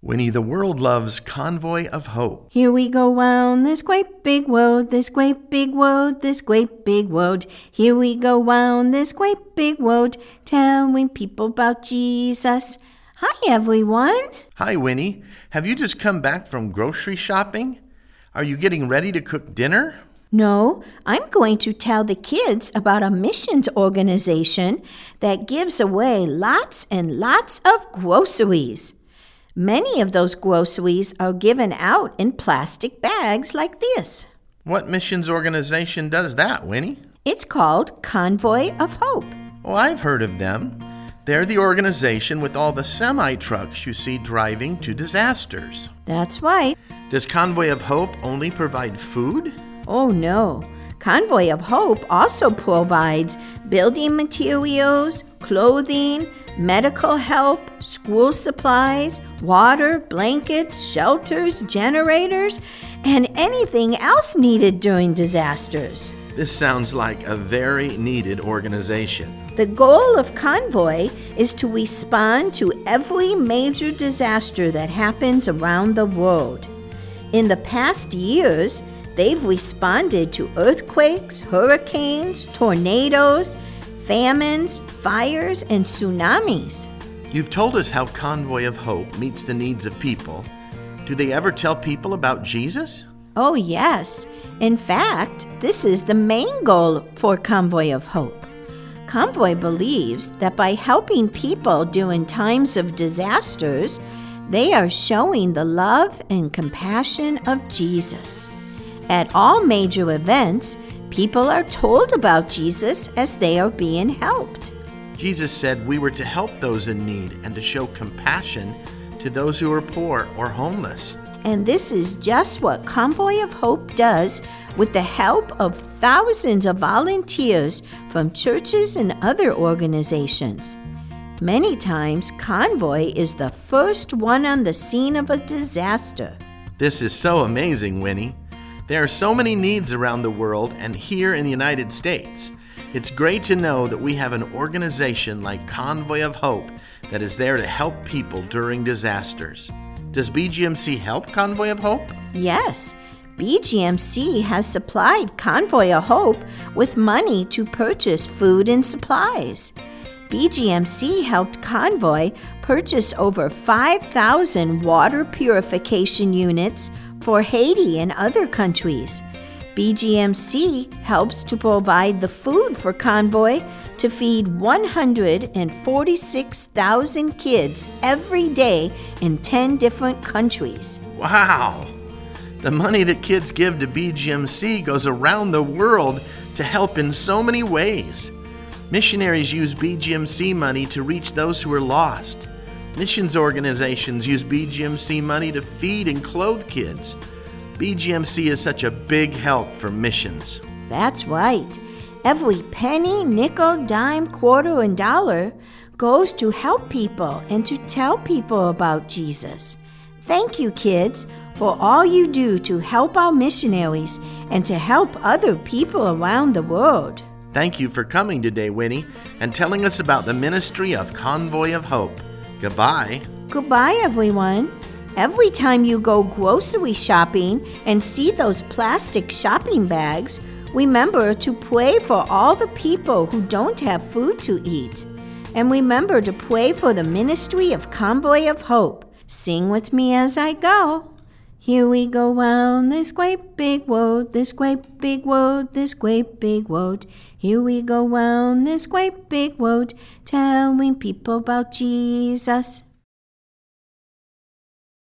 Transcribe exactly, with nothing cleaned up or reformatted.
Winnie, the world loves Convoy of Hope. Here we go round this great big world, this great big world, this great big world. Here we go round this great big world, telling people about Jesus. Hi, everyone. Hi, Winnie. Have you just come back from grocery shopping? Are you getting ready to cook dinner? No, I'm going to tell the kids about a missions organization that gives away lots and lots of groceries. Many of those groceries are given out in plastic bags like this. What missions organization does that, Winnie? It's called Convoy of Hope. Oh, I've heard of them. They're the organization with all the semi-trucks you see driving to disasters. That's right. Does Convoy of Hope only provide food? Oh, no. Convoy of Hope also provides building materials, clothing, medical help, school supplies, water, blankets, shelters, generators, and anything else needed during disasters. This sounds like a very needed organization. The goal of Convoy is to respond to every major disaster that happens around the world. In the past years, they've responded to earthquakes, hurricanes, tornadoes, famines, fires, and tsunamis. You've told us how Convoy of Hope meets the needs of people. Do they ever tell people about Jesus? Oh, yes. In fact, this is the main goal for Convoy of Hope. Convoy believes that by helping people during times of disasters, they are showing the love and compassion of Jesus. At all major events, people are told about Jesus as they are being helped. Jesus said we were to help those in need and to show compassion to those who are poor or homeless. And this is just what Convoy of Hope does with the help of thousands of volunteers from churches and other organizations. Many times, Convoy is the first one on the scene of a disaster. This is so amazing, Winnie. There are so many needs around the world and here in the United States. It's great to know that we have an organization like Convoy of Hope that is there to help people during disasters. Does B G M C help Convoy of Hope? Yes. B G M C has supplied Convoy of Hope with money to purchase food and supplies. B G M C helped Convoy purchase over five thousand water purification units for Haiti and other countries. B G M C helps to provide the food for Convoy to feed one hundred forty-six thousand kids every day in ten different countries. Wow! The money that kids give to B G M C goes around the world to help in so many ways. Missionaries use B G M C money to reach those who are lost. Missions organizations use B G M C money to feed and clothe kids. B G M C is such a big help for missions. That's right. Every penny, nickel, dime, quarter, and dollar goes to help people and to tell people about Jesus. Thank you, kids, for all you do to help our missionaries and to help other people around the world. Thank you for coming today, Winnie, and telling us about the ministry of Convoy of Hope. Goodbye. Goodbye, everyone. Every time you go grocery shopping and see those plastic shopping bags, remember to pray for all the people who don't have food to eat. And remember to pray for the ministry of Convoy of Hope. Sing with me as I go. Here we go round this great big world, this great big world, this great big world. Here we go round this great big world, telling people about Jesus.